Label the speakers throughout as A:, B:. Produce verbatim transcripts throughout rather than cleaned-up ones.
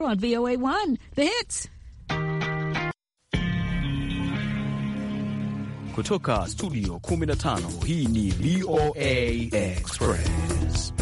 A: On V O A one, the hits.
B: Kutoka studio kumi na tano, hii ni V O A Express.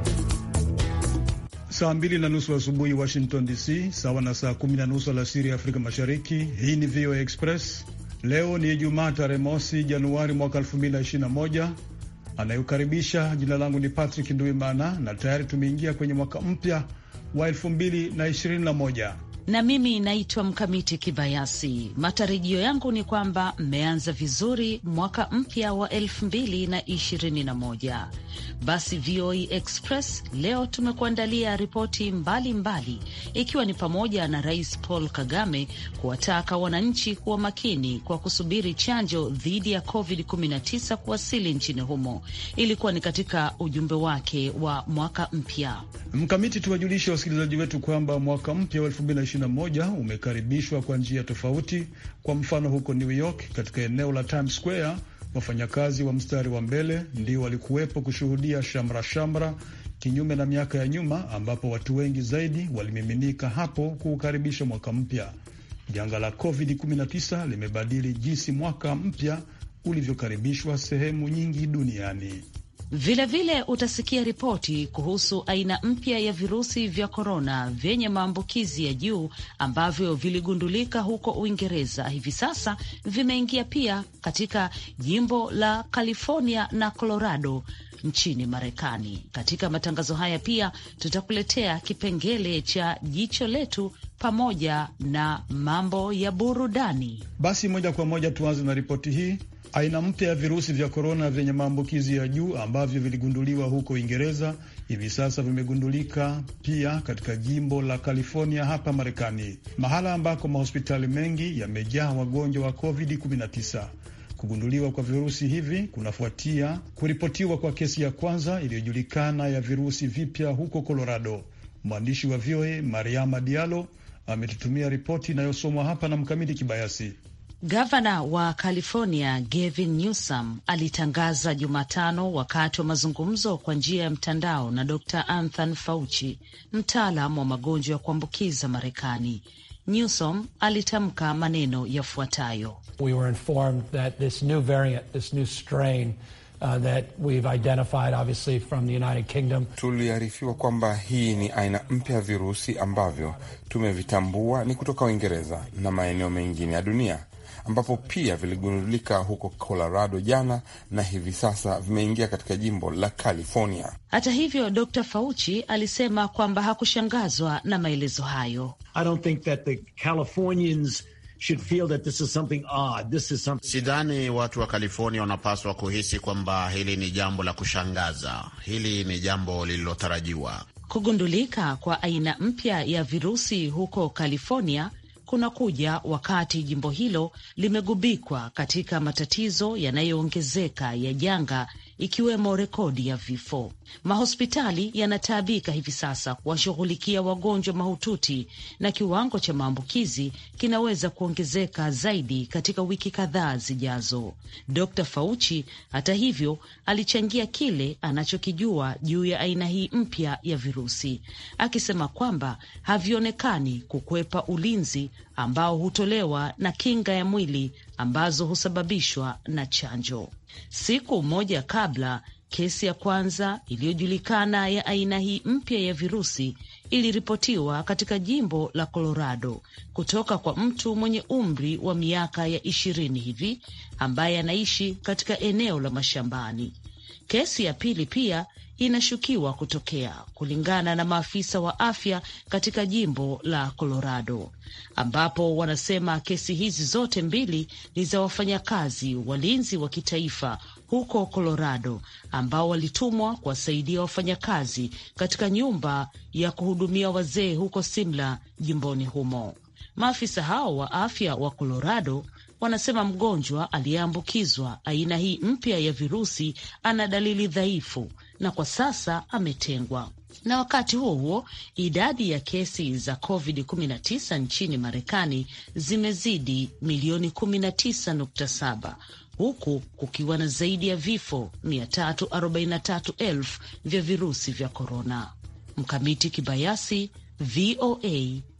C: Saa mbili na nusu asubuhi Washington D C, sawa na saa kumi na nusu alasiri Afrika Mashariki. Hii ni V O A Express. Leo ni Ijumaa tarehe mosi Januari mwaka elfu mbili na ishirini na moja. Anayokaribisha, jina langu ni Patrick Nduimana, na tayari tumeingia kwenye mwaka mpya wa elfu mbili na ishirini na moja.
D: Na mimi naitwa Mkamiti Kibayasi. Matarajio yangu ni kwamba mmeanza vizuri mwaka mpya wa elfu mbili na ishirini na moja. Basi V O A Express leo tumekuandalia ripoti mbalimbali, ikiwa ni pamoja na Rais Paul Kagame kuwataka wananchi kuwa makini kwa kusubiri chanjo dhidi ya covid kumi na tisa kuwasili nchini humo. Ilikuwa ni katika ujumbe wake wa mwaka mpya.
C: Mkamiti, tuwajulishe wasikilizaji wetu kwamba mwaka mpya wa elfu mbili na ishirini na moja umekaribishwa kwa njia tofauti. Kwa mfano, huko New York katika eneo la Times Square, wafanyakazi wa mstari wa mbele ndio walikuwepo kushuhudia shamra shamra, kinyume na miaka ya nyuma ambapo watu wengi zaidi walimiminika hapo kuukaribisha mwaka mpya. Janga la covid kumi na tisa limebadili jinsi mwaka mpya ulivyokaribishwa sehemu nyingi duniani.
D: Vilevile vile utasikia ripoti kuhusu aina mpya ya virusi vya korona vyenye maambukizi ya juu ambavyo viligundulika huko Uingereza. Hivi sasa vimeingia pia katika jimbo la California na Colorado nchini Marekani. Katika matangazo haya pia tutakuletea kipengele cha jicho letu pamoja na mambo ya burudani.
C: Basi moja kwa moja tuanze na ripoti hii. Aina mpya ya virusi vya korona vyenye maambukizi ya juu ambavyo viligunduliwa huko Uingereza hivi sasa vimegundulika pia katika jimbo la California hapa Marekani, mahala ambako mahospitali mengi yamejaa wagonjwa wa covid kumi na tisa. Kugunduliwa kwa virusi hivi kunafuatia kuripotiwa kwa kesi ya kwanza iliyojulikana ya virusi vipya huko Colorado. Mwandishi wa V O A Mariama Diallo ametutumia ripoti inayosomwa hapa na Mkamiti Kibayasi.
D: Gavana wa California Gavin Newsom alitangaza Jumatano wakati wa mazungumzo kwa njia ya mtandao na Doctor Anthony Fauci, mtaalam wa magonjwa ya kuambukiza Marekani. Newsom alitamka maneno yafuatayo:
E: We were informed that this new variant, this new strain Uh, that we've identified obviously from the United Kingdom.
F: Tuliarifiwa kwamba hii ni aina mpya ya virusi ambavyo tumevitambua ni kutoka Uingereza na maeneo mengine ya dunia, ambapo pia viligundulika huko Colorado jana na hivi sasa vimeingia katika jimbo la California.
D: Hata hivyo, Doctor Fauci alisema kwamba hakushangazwa na maelezo hayo.
G: I don't think that the Californians should feel that this is something odd. This is something...
H: Sidhani watu wa California wanapaswa kuhisi kwamba hili ni jambo la kushangaza. Hili ni jambo lililotarajiwa.
D: Kugundulika kwa aina mpya ya virusi huko California kunakuja wakati jimbo hilo limegubikwa katika matatizo yanayoongezeka ya janga, ikiwemo rekodi ya vifo. Mahospitali yanataabika hivi sasa kuwashughulikia wagonjwa mahututi na kiwango cha maambukizi kinaweza kuongezeka zaidi katika wiki kadhaa zijazo. Doctor Fauci, hata hivyo, alichangia kile anachokijua juu ya aina hii mpya ya virusi, akisema kwamba havionekani kukwepa ulinzi ambao hutolewa na kinga ya mwili ambazo husababishwa na chanjo. Siku moja kabla, kesi ya kwanza iliyojulikana ya aina hii mpya ya virusi iliripotiwa katika jimbo la Colorado kutoka kwa mtu mwenye umri wa miaka ya ishirini hivi ambaye anaishi katika eneo la mashambani. Kesi ya pili pia inashukiwa kutokea, kulingana na maafisa wa afya katika jimbo la Colorado, ambapo wanasema kesi hizi zote mbili ni za wafanyakazi walinzi wa kitaifa huko Colorado ambao walitumwa kuwasaidia wafanyakazi katika nyumba ya kuhudumia wazee huko Simla, jimboni humo. Maafisa hao wa afya wa Colorado wanasema mgonjwa aliyeambukizwa aina hii mpya ya virusi ana dalili dhaifu na kwa sasa ametengwa. Na wakati huo huo, idadi ya kesi za covid kumi na tisa nchini Marekani zimezidi milioni kumi na tisa nukta saba, huku kukiwa na zaidi ya vifo mia tatu arobaini na tatu elfu vya virusi vya korona. Mkamiti Kibayasi, V O A,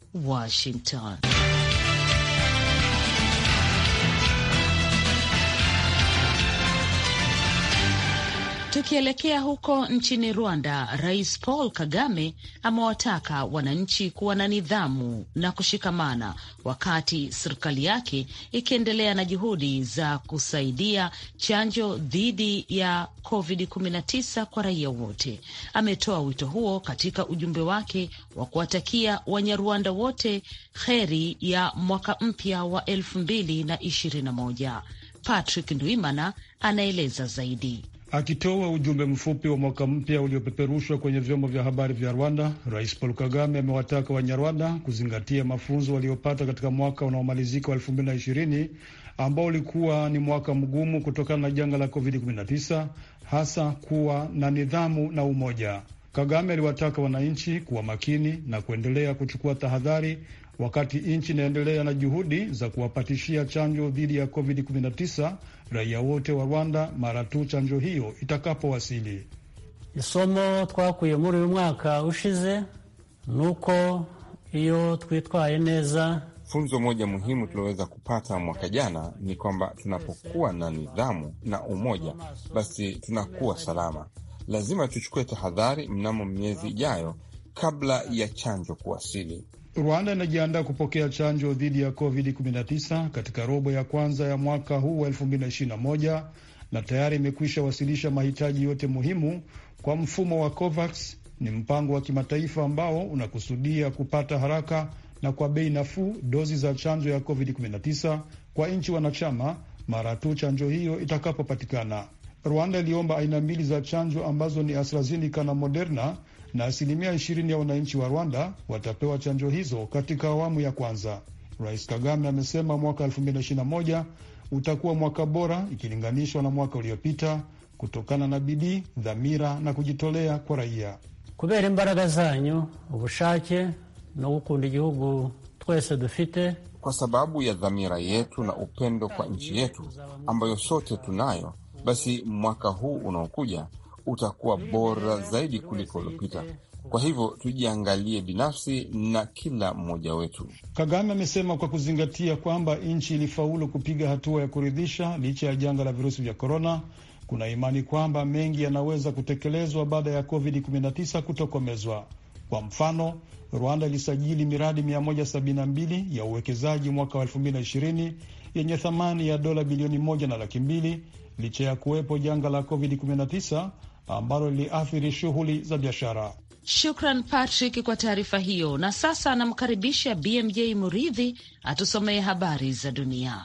D: Washington. Tukielekea huko nchini Rwanda, Rais Paul Kagame amewataka wananchi kuwa na nidhamu na kushikamana wakati serikali yake ikiendelea na juhudi za kusaidia chanjo dhidi ya covid kumi na tisa kwa raia wote. Ametoa wito huo katika ujumbe wake wa kuwatakia Wanyarwanda wote heri ya mwaka mpya wa elfu mbili na ishirini na moja. Patrick Ndwimana anaeleza zaidi.
C: Akitoa ujumbe mfupi wa mwaka mpya uliopeperushwa kwenye vyombo vya habari vya Rwanda, Rais Paul Kagame amewataka Wanyarwanda kuzingatia mafunzo waliopata katika mwaka unaomalizika wa elfu mbili na ishirini ambao ulikuwa ni mwaka mgumu kutokana na janga la covid kumi na tisa, hasa kuwa na nidhamu na umoja. Kagame aliwataka wananchi kuwa makini na kuendelea kuchukua tahadhari wakati nchi inaendelea na juhudi za kuwapatishia chanjo dhidi ya covid kumi na tisa raia wote wa Rwanda mara tu chanjo hiyo itakapowasili.
I: Isomo twakuye muri uyu mwaka ushize nuko iyo twitwaye neza.
F: Funzo moja muhimu tuloweza kupata mwaka jana ni kwamba tunapokuwa na nidhamu na umoja, basi tunakuwa salama. Lazima tuchukue tahadhari mnamo miezi ijayo kabla ya chanjo kuwasili.
C: Rwanda inajiandaa kupokea chanjo dhidi ya covid kumi na tisa katika robo ya kwanza ya mwaka huu wa elfu mbili na ishirini na moja na tayari imekwisha wasilisha mahitaji yote muhimu kwa mfumo wa COVAX. Ni mpango wa kimataifa ambao unakusudia kupata haraka na kwa bei nafuu dozi za chanjo ya covid kumi na tisa kwa nchi wanachama mara tu chanjo hiyo itakapopatikana. Rwanda iliomba aina mbili za chanjo ambazo ni AstraZeneca na Moderna, na asilimia ishirini ya wananchi wa Rwanda watapewa chanjo hizo katika awamu ya kwanza. Rais Kagame amesema mwaka elfu mbili na ishirini na moja utakuwa mwaka bora ikilinganishwa na mwaka uliopita kutokana na bidii, dhamira na kujitolea kwa raia.
I: Kubera imbaraga zanyu, ubushake no gukunda igihugu twese dufite,
F: kwa sababu ya dhamira yetu na upendo kwa nchi yetu ambayo sote tunayo, basi mwaka huu unaokuja utakuwa bora zaidi kuliko uliopita. Kwa hivyo tujiangalie binafsi na kila mmoja wetu.
C: Kagame amesema kwa kuzingatia kwamba nchi ilifaulu kupiga hatua ya kuridhisha licha ya janga la virusi vya korona, kuna imani kwamba mengi yanaweza kutekelezwa baada ya covid kumi na tisa kutokomezwa. Kwa mfano, Rwanda ilisajili miradi mia moja sabini na mbili ya uwekezaji mwaka wa elfu mbili na ishirini yenye thamani ya dola bilioni moja na laki mbili licha ya kuwepo janga la covid kumi na tisa ambalo liliathiri shughuli za biashara.
D: Shukran Patrick kwa taarifa hiyo. Na sasa anamkaribisha B M J Muridhi atusomee habari za dunia.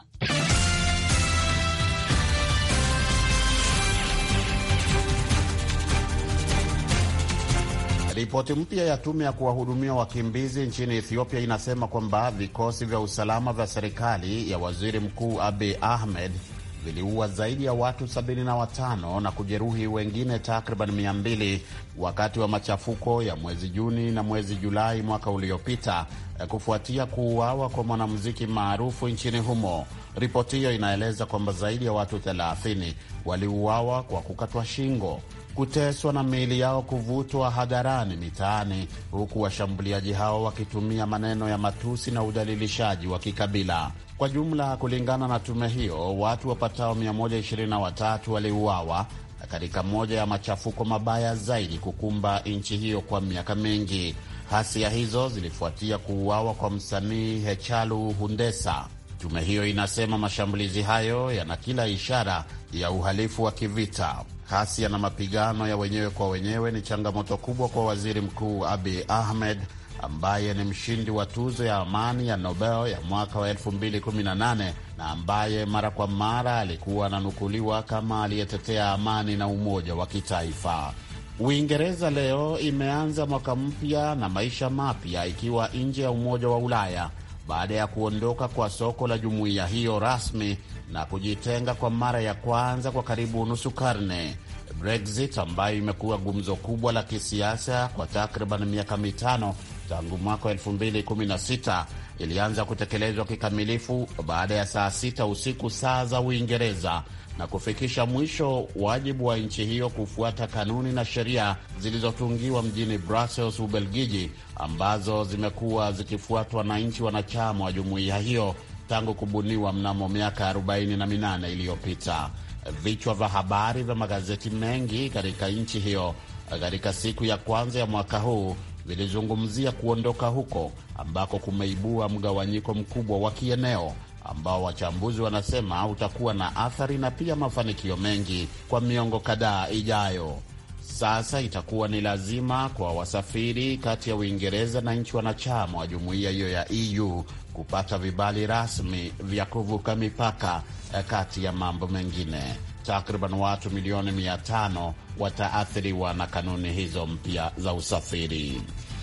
H: Ripoti mpya ya tume ya kuwahudumia wakimbizi nchini Ethiopia inasema kwamba vikosi vya usalama vya serikali ya Waziri Mkuu Abiy Ahmed viliua zaidi ya watu sabini na watano na kujeruhi wengine takriban mia mbili wakati wa machafuko ya mwezi Juni na mwezi Julai mwaka uliopita kufuatia kuuawa kwa mwanamuziki maarufu nchini humo. Ripoti hiyo inaeleza kwamba zaidi ya watu thelathini waliuawa kwa kukatwa shingo, kuteswa na miili yao kuvutwa hadharani mitaani, huku washambuliaji hao wakitumia maneno ya matusi na udhalilishaji wa kikabila. Kwa jumla, kulingana na tume hiyo, watu wapatao mia moja ishirini na watatu waliuawa katika moja ya machafuko mabaya zaidi kukumba nchi hiyo kwa miaka mingi. Hasia hizo zilifuatia kuuawa kwa msanii Hachalu Hundessa. Tume hiyo inasema mashambulizi hayo yana kila ishara ya uhalifu wa kivita. Hasia na mapigano ya wenyewe kwa wenyewe ni changamoto kubwa kwa Waziri Mkuu Abiy Ahmed ambaye ni mshindi wa tuzo ya amani ya Nobel ya mwaka wa elfu mbili kumi na nane na ambaye mara kwa mara alikuwa ananukuliwa kama aliyetetea amani na umoja wa kitaifa. Uingereza leo imeanza mwaka mpya na maisha mapya ikiwa nje ya Umoja wa Ulaya baada ya kuondoka kwa soko la jumuiya hiyo rasmi na kujitenga kwa mara ya kwanza kwa karibu nusu karne. Brexit, ambayo imekuwa gumzo kubwa la kisiasa kwa takriban miaka mitano tangu mwaka elfu mbili kumi na sita, ilianza kutekelezwa kikamilifu baada ya saa sita usiku saa za Uingereza na kufikisha mwisho wajibu wa nchi hiyo kufuata kanuni na sheria zilizotungiwa mjini Brussels, Ubelgiji, ambazo zimekuwa zikifuatwa na nchi wanachama wa jumuiya hiyo tangu kubuniwa mnamo miaka arobaini na minane iliyopita. Vichwa vya habari vya magazeti mengi katika nchi hiyo katika siku ya kwanza ya mwaka huu vilizungumzia kuondoka huko ambako kumeibua mgawanyiko mkubwa wa kieneo ambao wachambuzi wanasema utakuwa na athari na pia mafanikio mengi kwa miongo kadhaa ijayo. Sasa itakuwa ni lazima kwa wasafiri kati ya Uingereza na nchi wanachama wa jumuiya hiyo ya E U kupata vibali rasmi vya kuvuka mipaka kati ya mambo mengine. Takriban watu milioni mia tano wataathiriwa na kanuni hizo mpya za usafiri.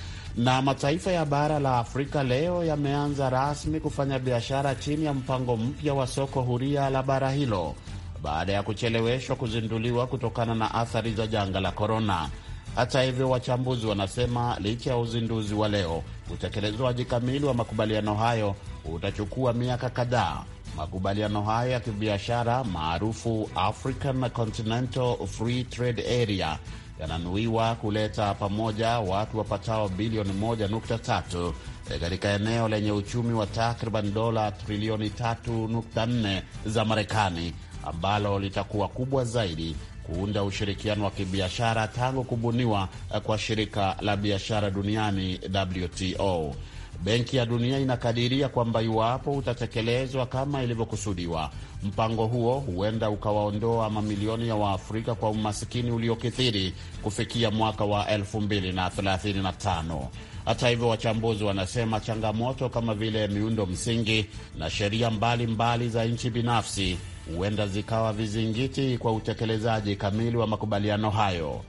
H: Na mataifa ya bara la Afrika leo yameanza rasmi kufanya biashara chini ya mpango mpya wa soko huria la bara hilo baada ya kucheleweshwa kuzinduliwa kutokana na athari za janga la korona. Hata hivyo, wachambuzi wanasema licha ya uzinduzi wa leo, utekelezwaji kamili wa makubaliano hayo utachukua miaka kadhaa. Makubaliano hayo ya kibiashara maarufu African Continental Free Trade Area yananuiwa kuleta pamoja watu wapatao bilioni moja nukta tatu katika eneo lenye uchumi wa takriban dola trilioni tatu nukta nne za Marekani, ambalo litakuwa kubwa zaidi kuunda ushirikiano wa kibiashara tangu kubuniwa kwa shirika la biashara duniani W T O. Benki ya Dunia inakadiria kwamba iwapo utatekelezwa kama ilivyokusudiwa, mpango huo huenda ukawaondoa mamilioni ya Waafrika kwa umasikini uliokithiri kufikia mwaka wa elfu mbili na thelathini na tano. Hata hivyo, wachambuzi wanasema changamoto kama vile miundo msingi na sheria mbalimbali za nchi binafsi huenda zikawa vizingiti kwa utekelezaji kamili wa makubaliano hayo.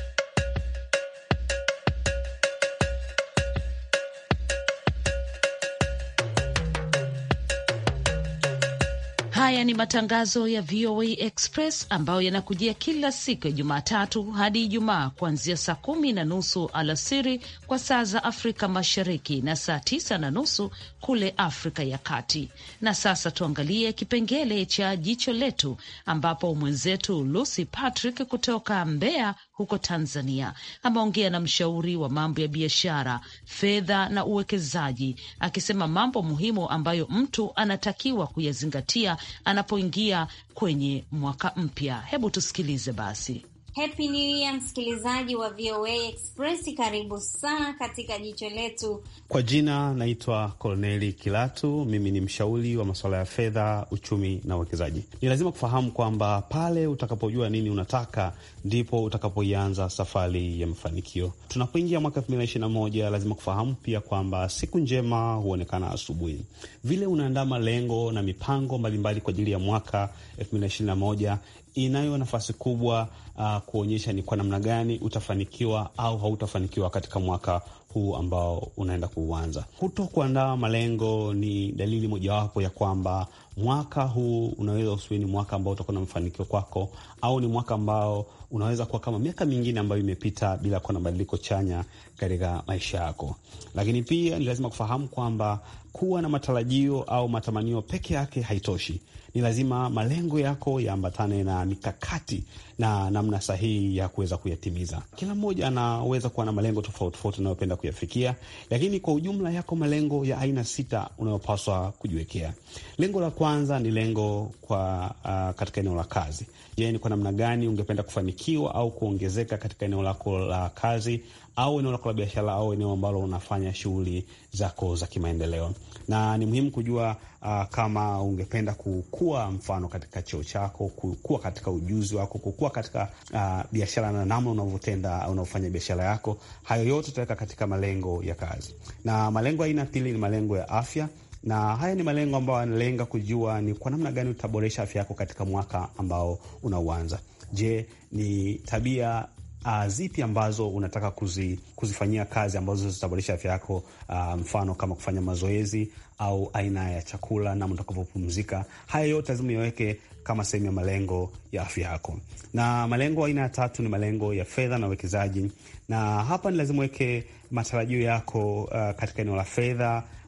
D: Haya ni matangazo ya V O A Express ambayo yanakujia kila siku ya Jumatatu hadi Ijumaa kuanzia saa kumi na nusu alasiri kwa saa za Afrika Mashariki na saa tisa na nusu kule Afrika ya Kati. Na sasa tuangalie kipengele cha Jicho Letu, ambapo mwenzetu Lucy Patrick kutoka Mbeya huko Tanzania ameongea na mshauri wa mambo ya biashara, fedha na uwekezaji, akisema mambo muhimu ambayo mtu anatakiwa kuyazingatia anapoingia kwenye mwaka mpya. Hebu tusikilize basi.
J: Happy New Year msikilizaji wa V O A Express, karibu sana katika Jicho Letu.
K: Kwa jina naitwa Koloneli Kilatu, mimi ni mshauri wa masuala ya fedha, uchumi na uwekezaji. Ni lazima kufahamu kwamba pale utakapojua nini unataka ndipo utakapoianza safari ya mafanikio. Tunapoingia mwaka elfu mbili na ishirini na moja lazima kufahamu pia kwamba siku njema huonekana asubuhi. Vile unaandaa malengo na mipango mbalimbali kwa ajili ya mwaka elfu mbili na ishirini na moja inayo nafasi kubwa uh, kuonyesha ni kwa namna gani utafanikiwa au hautafanikiwa katika mwaka huu ambao unaenda kuanza. Kuto kuandaa malengo ni dalili mojawapo ya kwamba mwaka huu unaweza usiwe ni mwaka ambao utakuwa na mafanikio kwako, au ni mwaka ambao unaweza kuwa kama miaka mingine ambayo imepita bila kuwa na mabadiliko chanya katika maisha yako. Lakini pia ni lazima kufahamu kwamba kuwa na matarajio au matamanio peke yake haitoshi. Ni lazima malengo yako yaambatane na mikakati na namna sahihi ya kuweza kuyatimiza. Kila mmoja anaweza kuwa na malengo tofauti tofauti unayopenda kuyafikia, lakini kwa ujumla yako malengo ya aina sita unayopaswa kujiwekea. Lengo la kwanza ni lengo kwa uh, katika eneo la kazi. Je, ni kwa namna gani ungependa kufanikiwa au kuongezeka katika eneo lako la kazi au eneo lako la biashara au eneo ambalo unafanya shughuli zako za kimaendeleo. Na ni muhimu kujua uh, kama ungependa kukua, mfano katika cheo chako, kukua katika ujuzi wako, kukua katika uh, biashara na namna unavyotenda au unaofanya biashara yako. Hayo yote tutaweka katika malengo ya kazi. Na malengo aina pili ni malengo ya afya. Na haya ni malengo ambayo yanalenga kujua ni kwa namna gani utaboresha afya yako katika mwaka ambao unauanza. Je, ni tabia Uh, zipi ambazo unataka kuzi, kuzifanyia kazi ambazo zitaboresha afya yako, uh, mfano kama kufanya mazoezi au aina ya chakula na mtakapopumzika. Haya yote lazima yaweke kama sehemu ya malengo ya afya yako. Na malengo aina ya tatu ni malengo ya fedha na uwekezaji. Na hapa ni lazima weke matarajio yako uh, katika eneo la fedha.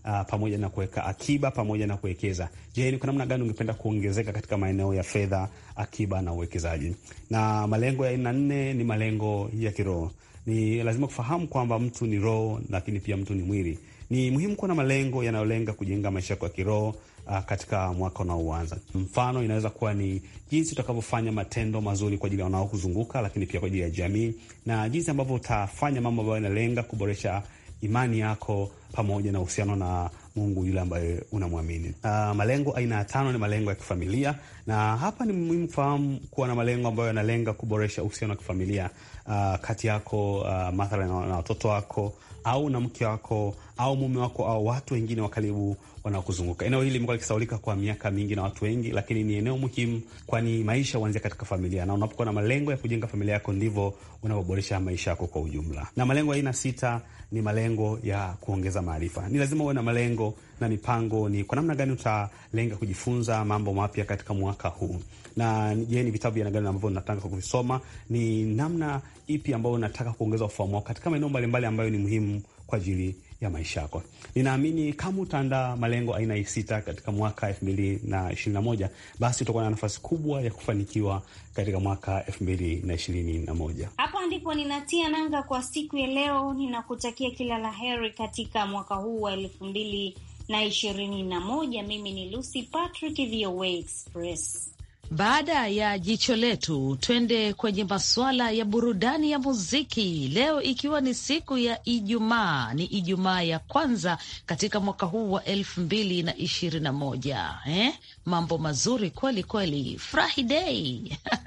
K: uh, pamoja na kuweka akiba pamoja na kuwekeza. Je, ni kwa namna gani ungependa kuongezeka katika maeneo ya fedha, akiba na uwekezaji? Na malengo ya aina nne ni malengo ya kiroho. Ni lazima kufahamu kwamba mtu ni roho, lakini pia mtu ni mwili. Ni muhimu kuwa na malengo yanayolenga kujenga maisha yako ya kiroho uh, katika mwaka unaoanza. Mfano inaweza kuwa ni jinsi utakavyofanya matendo mazuri kwa ajili ya wanaokuzunguka, lakini pia kwa ajili ya jamii, na jinsi ambavyo utafanya mambo ambayo yanalenga kuboresha imani yako pamoja na uhusiano na Mungu yule ambaye unamwamini. Uh, malengo aina ya tano ni malengo ya kifamilia, na hapa ni muhimu kufahamu kuwa na malengo ambayo yanalenga kuboresha uhusiano wa kifamilia uh, kati yako uh, mathalan na, na watoto wako au na mke wako au mume wako au watu wengine wa karibu wanaokuzunguka. Eneo hili limekuwa likisaulika kwa miaka mingi na watu wengi, lakini ni eneo muhimu, kwani maisha huanzia katika familia, na unapokuwa na malengo ya kujenga familia yako ndivyo unapoboresha maisha yako kwa ujumla. Na malengo aina sita ni malengo ya kuongeza maarifa. Ni lazima uwe na malengo na mipango, ni kwa namna gani utalenga kujifunza mambo mapya katika mwaka huu. Na je, ni vitabu vya gani ambavyo unataka kuvisoma? Ni namna ipi ambayo unataka kuongeza ufahamu wako katika maeneo mbalimbali ambayo ni muhimu kwa ajili ya maisha yako. Ninaamini kama utaandaa malengo aina ya sita katika mwaka elfu mbili na ishirini na moja, basi utakuwa na nafasi kubwa ya kufanikiwa katika mwaka elfu mbili na ishirini na moja.
J: Hapo ndipo ninatia nanga kwa siku ya leo. Ninakutakia kila la heri katika mwaka huu wa elfu mbili na ishirini na moja. Mimi ni Lucy Patrick, V O A Express.
D: Baada ya jicho letu, twende kwenye masuala ya burudani ya muziki. Leo ikiwa ni siku ya Ijumaa, ni Ijumaa ya kwanza katika mwaka huu wa elfu mbili na ishirini na moja. Eh? Mambo mazuri kweli kweli. Friday.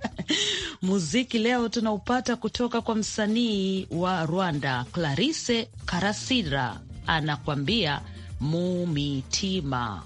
D: Muziki leo tunaupata kutoka kwa msanii wa Rwanda, Clarisse Karasira, anakwambia Mumitima.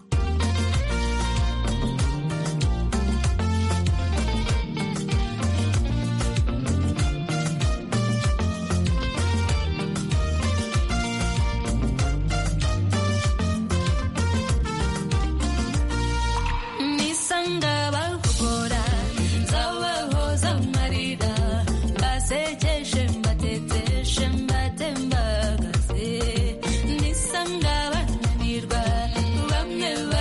L: Nisanga bananirwa bamwe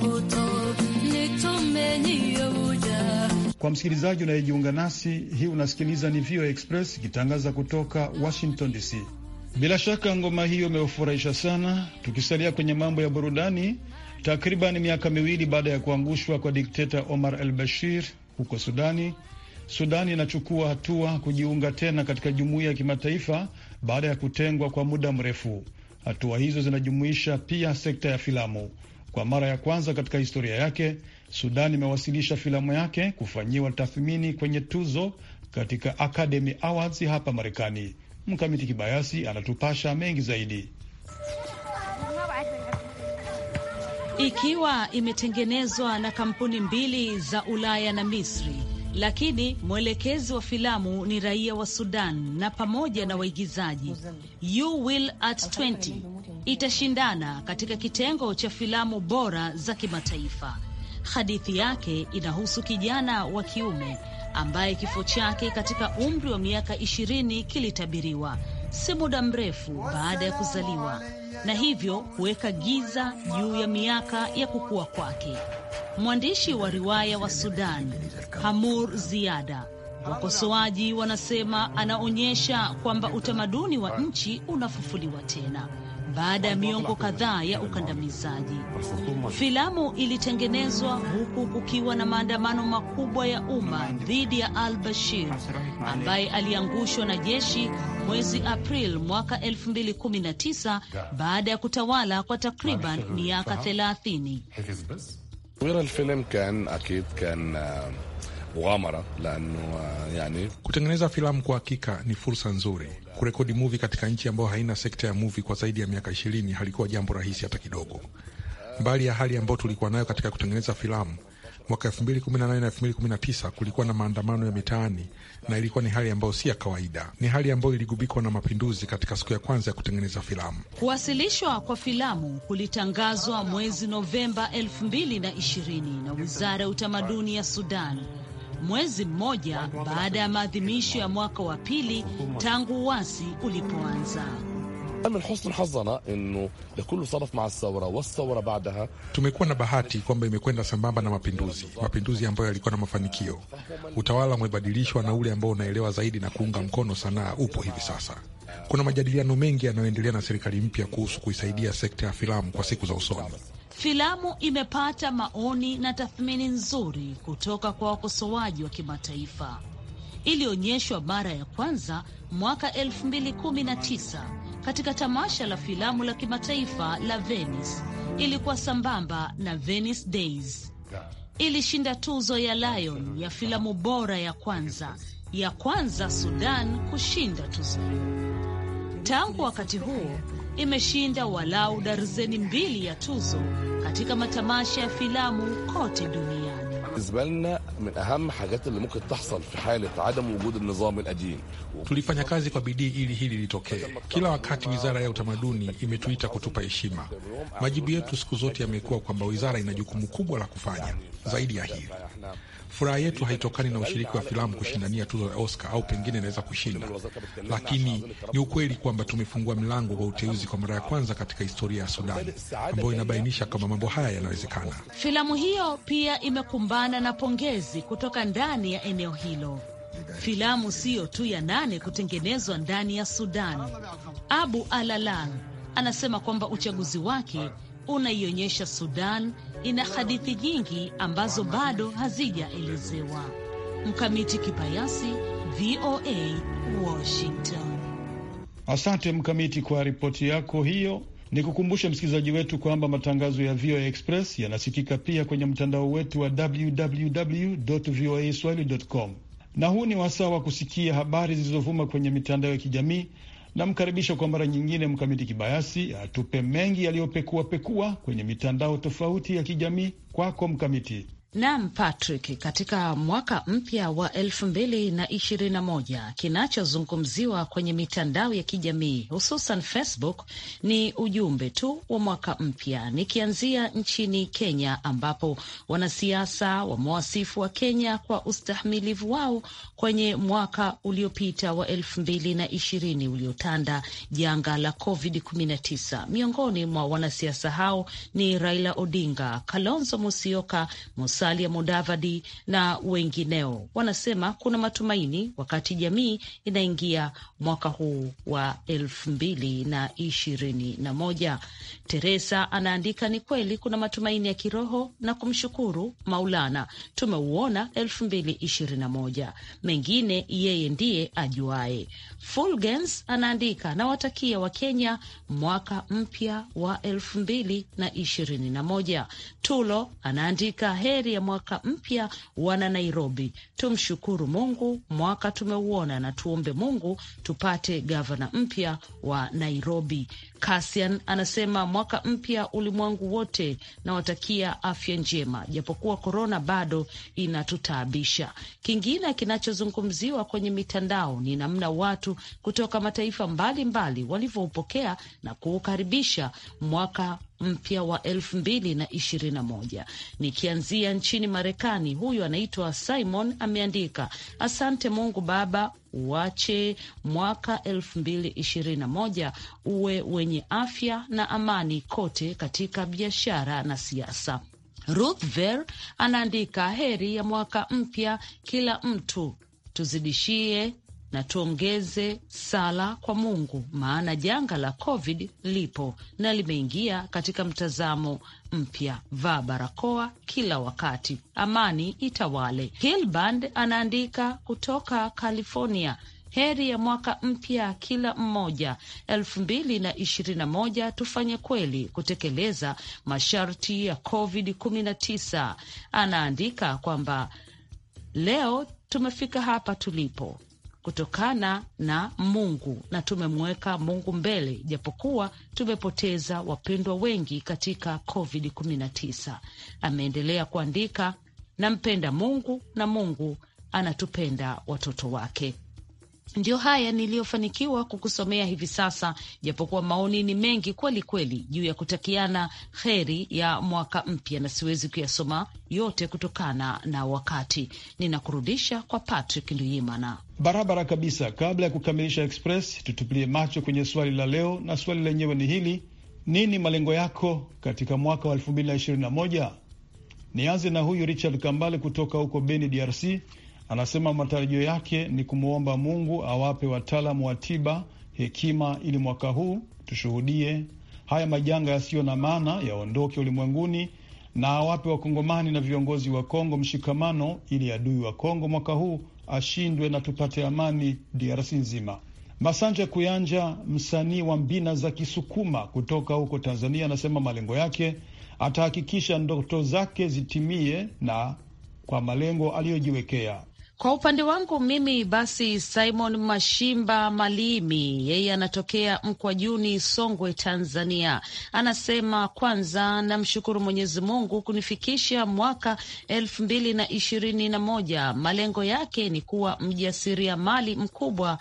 C: Kwa msikilizaji unayejiunga nasi, hii unasikiliza ni V O A Express ikitangaza kutoka Washington D C. Bila shaka ngoma hiyo imeufurahisha sana. Tukisalia kwenye mambo ya burudani, takriban miaka miwili baada ya kuangushwa kwa dikteta Omar al-Bashir huko Sudani, Sudani inachukua hatua kujiunga tena katika jumuiya ya kimataifa baada ya kutengwa kwa muda mrefu. Hatua hizo zinajumuisha pia sekta ya filamu. Kwa mara ya kwanza katika historia yake, Sudan imewasilisha filamu yake kufanyiwa tathmini kwenye tuzo katika Academy Awards hapa Marekani. Mkamiti Kibayasi anatupasha mengi zaidi.
D: Ikiwa imetengenezwa na kampuni mbili za Ulaya na Misri, lakini mwelekezi wa filamu ni raia wa Sudan na pamoja na waigizaji, You Will at twenty itashindana katika kitengo cha filamu bora za kimataifa. Hadithi yake inahusu kijana wa kiume ambaye kifo chake katika umri wa miaka ishirini kilitabiriwa si muda mrefu baada ya kuzaliwa, na hivyo kuweka giza juu ya miaka ya kukua kwake. Mwandishi wa riwaya wa Sudan, Hamur Ziada, wakosoaji wanasema anaonyesha kwamba utamaduni wa nchi unafufuliwa tena baada ya miongo kadhaa ya ukandamizaji. Filamu ilitengenezwa huku kukiwa na maandamano makubwa ya umma dhidi ya al-Bashir ambaye aliangushwa na jeshi mwezi April mwaka elfu mbili kumi na tisa baada ya kutawala kwa takriban miaka thelathini.
L: Kutengeneza filamu kwa hakika ni fursa nzuri. Kurekodi movie katika nchi ambayo haina sekta ya movie kwa zaidi ya miaka ishirini halikuwa jambo rahisi hata kidogo. Mbali ya hali ambayo tulikuwa nayo katika kutengeneza filamu, mwaka elfu mbili kumi na nane na elfu mbili kumi na tisa kulikuwa na maandamano ya mitaani, na ilikuwa ni hali ambayo si ya kawaida. Ni hali ambayo iligubikwa na mapinduzi katika siku ya kwanza ya kutengeneza filamu.
D: Kuwasilishwa kwa filamu kulitangazwa mwezi Novemba elfu mbili na ishirini na Wizara ya Utamaduni ya Sudan, mwezi mmoja baada ya maadhimisho ya mwaka wa pili tangu uasi ulipoanza.
L: Tumekuwa na bahati kwamba imekwenda sambamba na mapinduzi, mapinduzi ambayo yalikuwa na mafanikio. Utawala umebadilishwa na ule ambao unaelewa zaidi na kuunga mkono sanaa upo hivi sasa. Kuna majadiliano mengi yanayoendelea na serikali mpya kuhusu kuisaidia sekta ya filamu kwa siku za usoni.
D: Filamu imepata maoni na tathmini nzuri kutoka kwa wakosoaji wa kimataifa. Ilionyeshwa mara ya kwanza mwaka elfu mbili kumi na tisa katika tamasha la filamu la kimataifa la Venice. Ilikuwa sambamba na Venice Days. Ilishinda tuzo ya Lion ya filamu bora ya kwanza, ya kwanza Sudan kushinda tuzo. Tangu wakati huo imeshinda walau darzeni mbili ya tuzo katika matamasha ya filamu kote duniani.
L: Tulifanya kazi kwa bidii ili hili litokee. Kila wakati Wizara ya Utamaduni imetuita kutupa heshima. Majibu yetu siku zote yamekuwa kwamba wizara ina jukumu kubwa la kufanya zaidi ya hili. Furaha yetu haitokani na ushiriki wa filamu kushindania tuzo ya Oscar au pengine inaweza kushinda, lakini ni ukweli kwamba tumefungua milango wa uteuzi kwa mara ya kwanza katika historia ya Sudan, ambayo inabainisha kama mambo haya yanawezekana.
D: Filamu hiyo pia imekumbana na pongezi kutoka ndani ya eneo hilo. Filamu siyo tu ya nane kutengenezwa ndani ya Sudan. Abu Alalan anasema kwamba uchaguzi wake unaionyesha Sudan ina hadithi nyingi ambazo bado hazijaelezewa. Mkamiti Kibayasi, V O A, Washington.
C: Asante Mkamiti kwa ripoti yako hiyo. Nikukumbushe msikilizaji wetu kwamba matangazo ya V O A Express yanasikika pia kwenye mtandao wetu wa w w w dot v o a swahili dot com. Na huu ni wasaa wa kusikia habari zilizovuma kwenye mitandao ya kijamii. Namkaribisha kwa mara nyingine Mkamiti Kibayasi atupe mengi yaliyopekua pekua kwenye mitandao tofauti ya kijamii. Kwako Mkamiti.
D: Naam, Patrick, katika mwaka mpya wa elfu mbili na ishirini na moja kinachozungumziwa kwenye mitandao ya kijamii hususan Facebook ni ujumbe tu wa mwaka mpya. Nikianzia nchini Kenya ambapo wanasiasa wamewasifu wa Kenya kwa ustahimilivu wao kwenye mwaka uliopita wa elfu mbili na ishirini uliotanda janga la covid kumi na tisa. Miongoni mwa wanasiasa hao ni Raila Odinga, Kalonzo Musyoka, Musalia Mudavadi na wengineo. Wanasema kuna matumaini wakati jamii inaingia mwaka huu wa elfu mbili na ishirini na moja. Teresa anaandika, ni kweli kuna matumaini ya kiroho na kumshukuru Maulana. Tumeuona elfu mbili ishirini na moja. Mengine yeye ndiye ajuae. Fulgens anaandika, na watakia wa Kenya mwaka mpya wa elfu mbili na ishirini na moja. Tulo anaandika, heri ya mwaka mpya wana Nairobi. Tumshukuru Mungu mwaka tumeuona na tuombe Mungu tupate gavana mpya wa Nairobi. Kasian anasema mwaka mpya ulimwengu wote na watakia afya njema japokuwa korona bado inatutaabisha. Kingine kinachozungumziwa kwenye mitandao ni namna watu kutoka mataifa mbalimbali walivyoupokea na kuukaribisha mwaka mpya wa elfu mbili na ishirini na moja. Nikianzia nchini Marekani, huyu anaitwa Simon ameandika, asante Mungu Baba, uache mwaka elfu mbili ishirini na moja uwe wenye afya na amani kote katika biashara na siasa. Ruth Ver anaandika, heri ya mwaka mpya kila mtu, tuzidishie na tuongeze sala kwa Mungu, maana janga la COVID lipo na limeingia katika mtazamo mpya. Vaa barakoa kila wakati, amani itawale. Hillband anaandika kutoka California, heri ya mwaka mpya kila mmoja. elfu mbili na ishirini na moja tufanye kweli kutekeleza masharti ya covid kumi na tisa. Anaandika kwamba leo tumefika hapa tulipo kutokana na Mungu na tumemweka Mungu mbele japokuwa tumepoteza wapendwa wengi katika covid kumi na tisa. Ameendelea kuandika, nampenda Mungu na Mungu anatupenda watoto wake. Ndio haya niliyofanikiwa kukusomea hivi sasa, japokuwa maoni ni mengi kweli kweli juu ya kutakiana kheri ya mwaka mpya na siwezi kuyasoma yote kutokana na wakati. Ninakurudisha kwa Patrick Nduyimana.
C: Barabara kabisa. Kabla ya kukamilisha Express, tutupilie macho kwenye swali la leo, na swali lenyewe ni hili: nini malengo yako katika mwaka wa elfu mbili na ishirini na moja? Nianze na huyu Richard Kambale kutoka huko Beni, D R C. Anasema matarajio yake ni kumwomba Mungu awape wataalamu wa tiba hekima ili mwaka huu tushuhudie haya majanga yasiyo na maana yaondoke ulimwenguni, na awape wakongomani na viongozi wa Kongo mshikamano ili adui wa Kongo mwaka huu ashindwe na tupate amani D R C nzima. Masanja Kuyanja, msanii wa mbina za Kisukuma kutoka huko Tanzania, anasema malengo yake atahakikisha ndoto zake zitimie na kwa malengo aliyojiwekea.
D: Kwa upande wangu mimi basi, Simon Mashimba Malimi, yeye anatokea Mkwajuni, Songwe, Tanzania, anasema kwanza namshukuru Mwenyezi Mungu kunifikisha mwaka elfu mbili na ishirini na moja. Malengo yake ni kuwa mjasiriamali mkubwa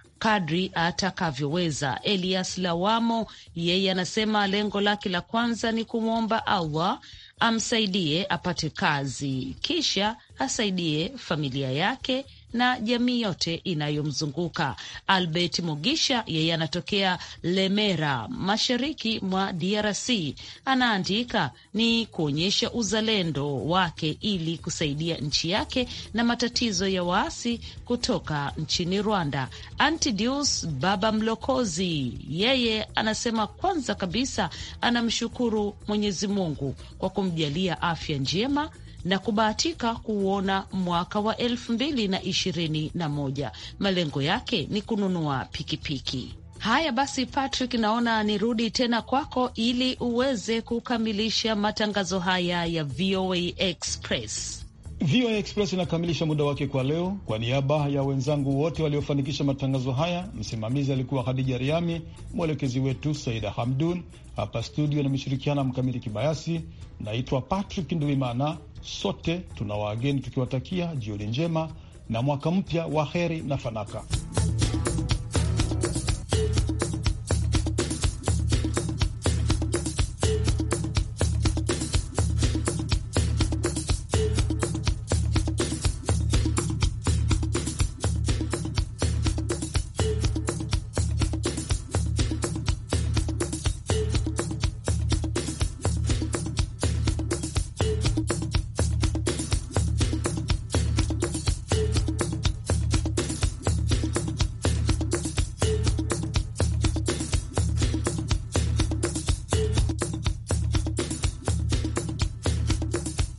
D: kadri atakavyoweza. Elias Lawamo, yeye anasema lengo lake la kwanza ni kumwomba Allah amsaidie apate kazi, kisha asaidie familia yake na jamii yote inayomzunguka. Albert Mugisha, yeye anatokea Lemera, mashariki mwa D R C, anaandika ni kuonyesha uzalendo wake ili kusaidia nchi yake na matatizo ya waasi kutoka nchini Rwanda. Antidius Baba Mlokozi, yeye anasema kwanza kabisa anamshukuru Mwenyezi Mungu kwa kumjalia afya njema na kubahatika kuona mwaka wa elfu mbili na ishirini na moja. Malengo yake ni kununua pikipiki. Haya basi, Patrick, naona nirudi tena kwako ili uweze kukamilisha matangazo haya ya V O A Express.
C: V O A Express inakamilisha muda wake kwa leo. Kwa niaba ya wenzangu wote waliofanikisha matangazo haya, msimamizi alikuwa Khadija Riami, mwelekezi wetu Saida Hamdun, hapa studio na mshirikiana Mkamili Kibayasi. Naitwa Patrick Ndwimana. Sote tuna waageni tukiwatakia jioni njema na mwaka mpya wa heri na fanaka.